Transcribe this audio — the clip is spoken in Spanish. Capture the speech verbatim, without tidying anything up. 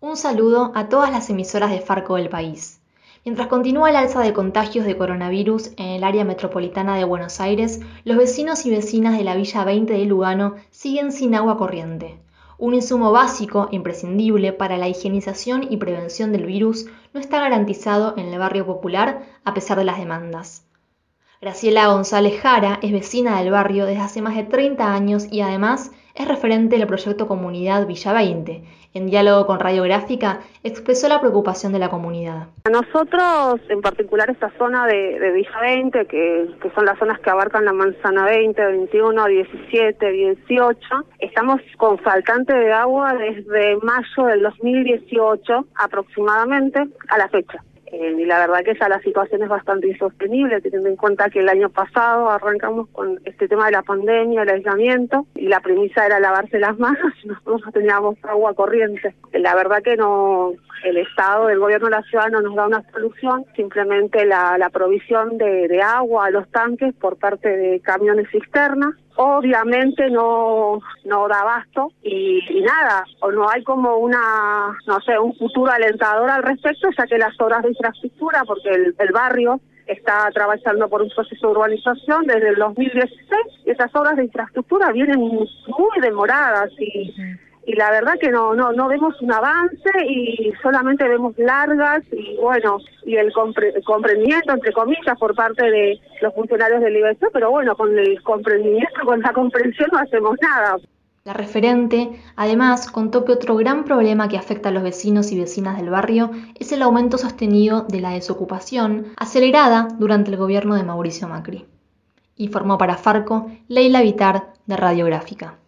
Un saludo a todas las emisoras de Farco del país. Mientras continúa el alza de contagios de coronavirus en el área metropolitana de Buenos Aires, los vecinos y vecinas de la Villa veinte de Lugano siguen sin agua corriente. Un insumo básico e imprescindible para la higienización y prevención del virus no está garantizado en el barrio popular a pesar de las demandas. Graciela González Jara es vecina del barrio desde hace más de treinta años y además es referente del proyecto Comunidad Villa veinte. En diálogo con Radiográfica expresó la preocupación de la comunidad. A nosotros, en particular esta zona de, de Villa veinte, que, que son las zonas que abarcan la manzana veinte, veintiuno, diecisiete, dieciocho, estamos con faltante de agua desde mayo del dos mil dieciocho aproximadamente a la fecha. Eh, y la verdad que ya la situación es bastante insostenible, teniendo en cuenta que el año pasado arrancamos con este tema de la pandemia, el aislamiento, y la premisa era lavarse las manos y nosotros no teníamos agua corriente. La verdad que no, el Estado, el gobierno de la ciudad no nos da una solución, simplemente la, la provisión de, de agua a los tanques por parte de camiones cisternas. Obviamente no no da abasto y, y nada, o no hay como una, no sé, un futuro alentador al respecto, ya que las obras de infraestructura, porque el, el barrio está atravesando por un proceso de urbanización desde el dos mil dieciséis, y esas obras de infraestructura vienen muy demoradas y... y la verdad que no no no vemos un avance y solamente vemos largas y bueno, y el compre comprendimiento, entre comillas, por parte de los funcionarios del I B C, pero bueno, con el comprendimiento, con la comprensión no hacemos nada. La referente, además, contó que otro gran problema que afecta a los vecinos y vecinas del barrio es el aumento sostenido de la desocupación, acelerada durante el gobierno de Mauricio Macri. Informó para Farco Leila Vitar, de Radiográfica.